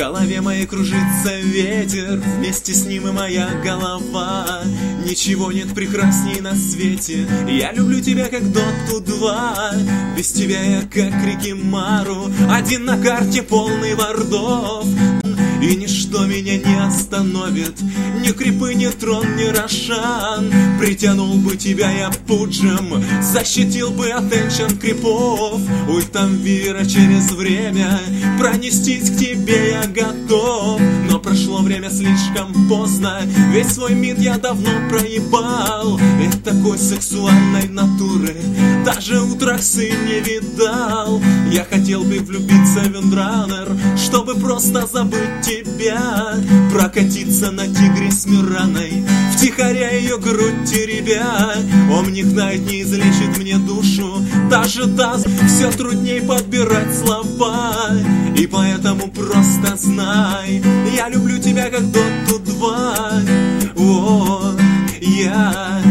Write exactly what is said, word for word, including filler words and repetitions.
голове моей кружится ветер, вместе с ним и моя голова. Ничего нет прекрасней на свете, я люблю тебя как Доту два. Без тебя я как Рикимару, один на карте полный вардов. И ничто меня не остановит, ни крипы, ни трон, ни Рошан. Притянул бы тебя я пуджем, защитил бы от эншент крипов. Ультамвира через время, пронестись к тебе я готов. Но прошло время слишком поздно, весь свой мид я давно проебал. Ведь такой сексуальной натуры даже утраксы не видал. Я хотел бы влюбиться в Виндранер, чтобы просто забыть тебя, прокатиться на тигре с Мираной, втихаря ее грудь теребя. Омник Найт не излечит мне душу, даже даст все трудней подбирать слова. И поэтому просто знай, я люблю тебя как Доту два. О, я